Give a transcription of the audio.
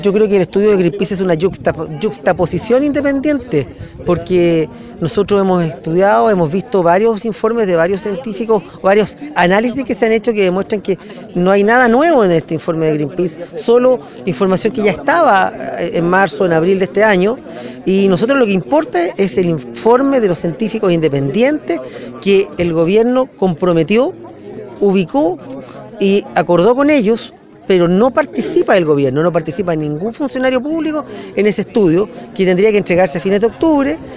Yo creo que el estudio de Greenpeace es una yuxtaposición independiente, porque nosotros hemos estudiado, hemos visto varios informes de varios científicos, varios análisis que se han hecho que demuestran que no hay nada nuevo en este informe de Greenpeace, solo información que ya estaba en marzo, en abril de este año, y nosotros lo que importa es el informe de los científicos independientes que el gobierno comprometió, ubicó y acordó con ellos, pero no participa el gobierno, no participa ningún funcionario público en ese estudio que tendría que entregarse a fines de octubre.